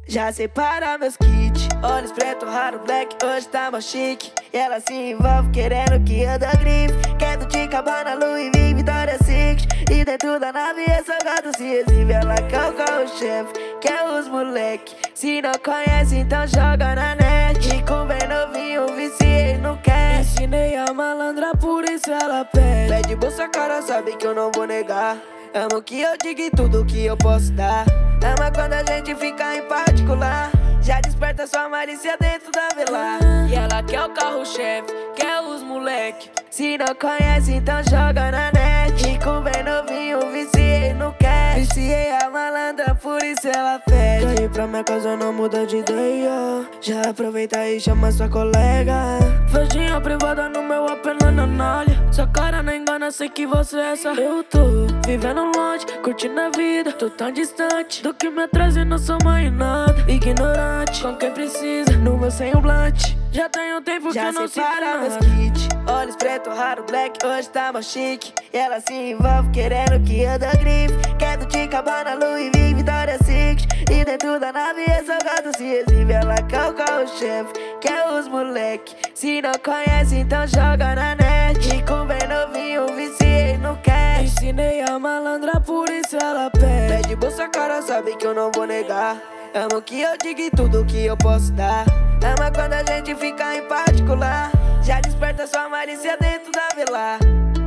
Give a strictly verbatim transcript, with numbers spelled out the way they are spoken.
Já separa meus kits, olhos preto, raro, black, hoje tá mó chique. E ela se envolve querendo que eu dou grife. Quero de cabana, Louis V, Victoria's Secret. E dentro da nave é salgado, se exibe. Ela quer o carro-chefe, quer os moleque. Se não conhece, então joga na net. E com bem novinho, viciei no cash. Ensinei a malandra, por isso ela pede. Pede bolsa, cara, sabe que eu não vou negar. Amo que eu diga e tudo que eu posso dar. Ama quando a gente fica em particular. Já desperta sua malícia dentro da vela. E ela quer o carro-chefe, quer os moleque. Se não conhece, então joga na net. E com bem novinho, viciei no cash. Viciei a malandra, por isso ela pede. Quer ir pra minha casa, não muda de ideia. Já aproveita e chama sua colega. Festinha privada no meu apelo na nalha. Sua cara não engana, sei que você é essa. Eu tô vivendo longe, curtindo a vida. Tô tão distante do que me atrasa e não sou mais nada. Ignorante com quem precisa, no meu semblante. Já tem um tempo que eu não sei parar meus kits. Olhos preto, raro, black, hoje tá mó chique. E ela se envolve querendo que eu dou grife. Quero de cabana, Louis V, Victoria's Secret. E dentro da nave é salgado, se exibe. Ela quer o carro-chefe, quer os moleque. Se não conhece, então joga na net. E com bem novinho, viciei no cash. Ensinei a malandra, por isso ela pede. Pede bolsa, cara, sabe que eu não vou negar. Amo que eu diga e tudo que eu posso dar. Ama quando a gente fica em particular. Já desperta sua malícia dentro da vela.